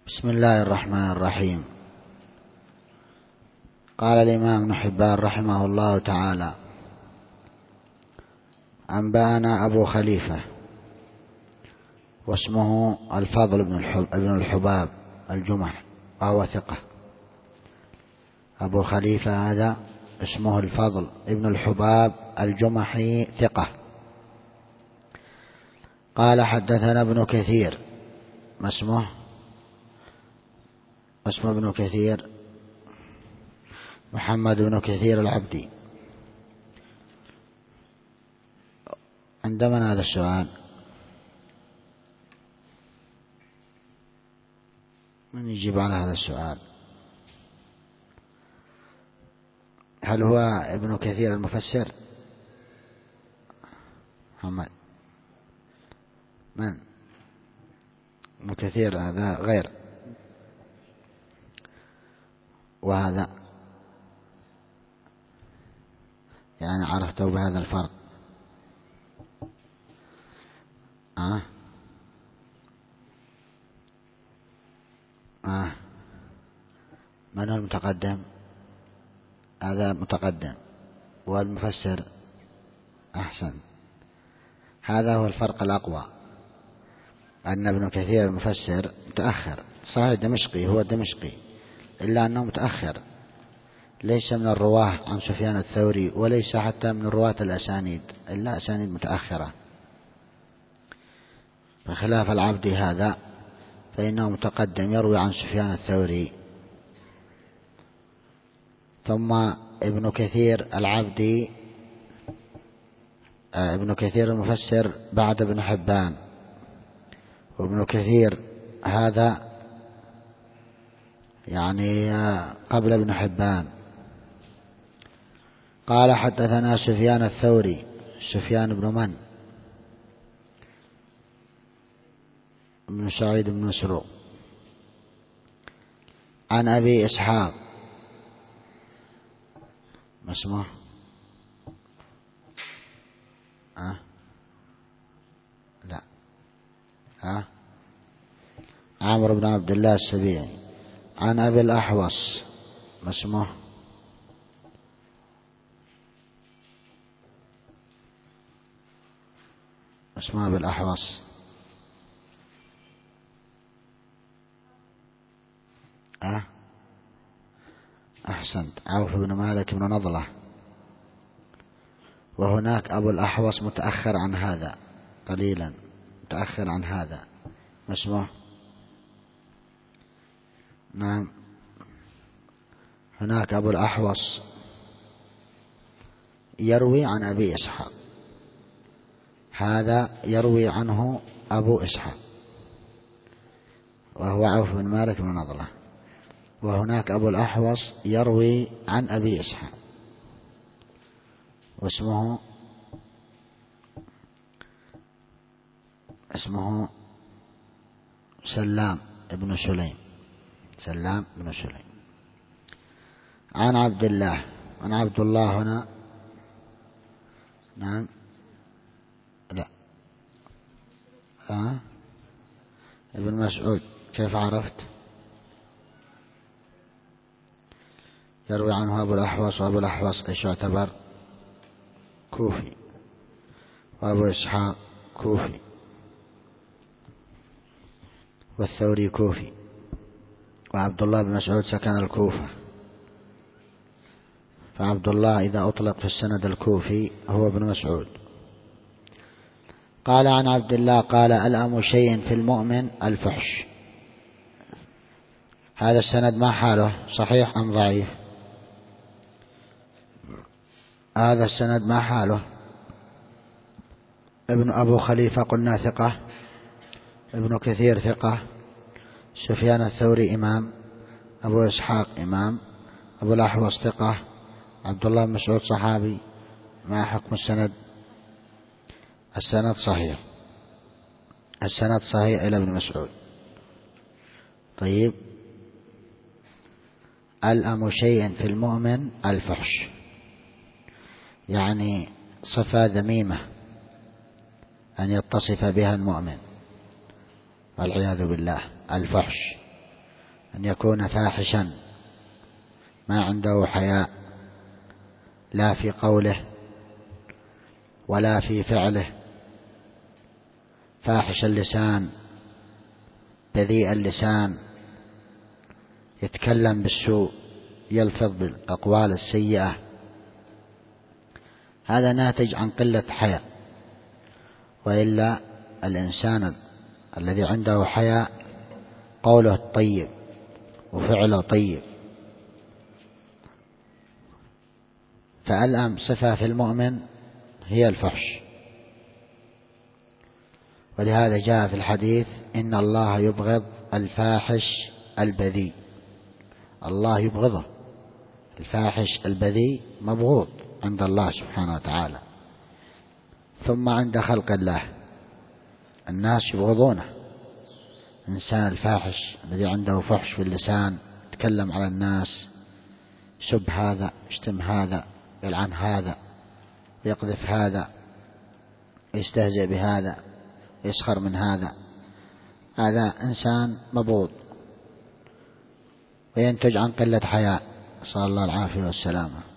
بسم الله الرحمن الرحيم. قال الإمام ابن حبان رحمه الله تعالى: أنبأنا أبو خليفة واسمه الفضل بن الحباب الجمح وهو ثقة. أبو خليفة هذا اسمه الفضل ابن الحباب الجمحي ثقة. قال: حدثنا ابن كثير. ما اسمه؟ اسمه ابن كثير محمد بن كثير العبدي. عندما هذا السؤال من يجيب على هذا السؤال؟ هل هو ابن كثير المفسر؟ محمد من؟ ابن كثير هذا غير، وهذا يعني عرفته بهذا الفرق. من هو المتقدم؟ هذا متقدم، والمفسر أحسن. هذا هو الفرق الأقوى، أن ابن كثير المفسر متأخر، صحيح دمشقي، هو دمشقي، إلا أنه متأخر، ليس من الرواه عن سفيان الثوري، وليس حتى من رواة الأسانيد، إلا أسانيد متأخرة، بخلاف العبدي هذا فإنه متقدم يروي عن سفيان الثوري. ثم ابن كثير العبدي، ابن كثير المفسر بعد ابن حبان، وابن كثير هذا يعني قبل ابن حبان. قال: حدثنا سفيان الثوري. سفيان بن من؟ ابن سعيد بن مسروق. عن أبي إسحاق. ما اسمه؟ لا. عمرو بن عبد الله السبيعي. عن أبي الأحوص. ما اسمه؟ اسمه أبي الأحوص. أحسنت، عوف بن مالك بن نضلة. وهناك أبو الأحوص متأخر عن هذا قليلا، متأخر عن هذا. ما اسمه؟ نعم، هناك أبو الأحوص يروي عن أبي إسحاق، هذا يروي عنه أبو إسحاق وهو عوف بن مالك بن نضلة. وهناك أبو الأحوص يروي عن أبي إسحاق اسمه سلام بن سليم. سلام بن سليم. عن عبد الله. عن عبد الله هنا؟ نعم، لا. ابن مسعود. كيف عرفت؟ يروي عنه أبو الأحوص، وأبو الأحوص إيش يعتبر؟ كوفي، وأبو إسحاق كوفي، والثوري كوفي، وعبد الله بن مسعود سكن الكوفة، فعبد الله إذا أطلق في السند الكوفي هو ابن مسعود. قال: عن عبد الله قال: ألأم شيء في المؤمن الفحش. هذا السند ما حاله؟ صحيح أم ضعيف؟ هذا السند ما حاله؟ ابن أبو خليفة قلنا ثقة، ابن كثير ثقة، سفيان الثوري إمام، أبو إسحاق إمام، أبو الأحوص ثقة، عبد الله بن مسعود صحابي. ما حكم السند؟ السند صحيح، السند صحيح إلى ابن مسعود. طيب، ألأم شيء في المؤمن الفحش، يعني صفة ذميمة أن يتصف بها المؤمن، والعياذ بالله، الفحش. أن يكون فاحشا ما عنده حياء لا في قوله ولا في فعله، فاحش اللسان بذيء اللسان، يتكلم بالسوء، يلفظ بالأقوال السيئة، هذا ناتج عن قلة حياء. وإلا الإنسان الذي عنده حياء قوله طيب وفعله طيب. فألأم صفة في المؤمن هي الفحش، ولهذا جاء في الحديث إن الله يبغض الفاحش البذيء، الله يبغضه، الفاحش البذيء مبغوض عند الله سبحانه وتعالى، ثم عند خلق الله الناس يبغضونه. إنسان الفاحش الذي عنده فحش في اللسان، يتكلم على الناس، يسب هذا، يشتم هذا، يلعن هذا، ويقذف هذا، ويستهزئ بهذا، ويسخر من هذا، هذا إنسان مبغوض وينتج عن قلة حياء، صلى الله العافية والسلامة.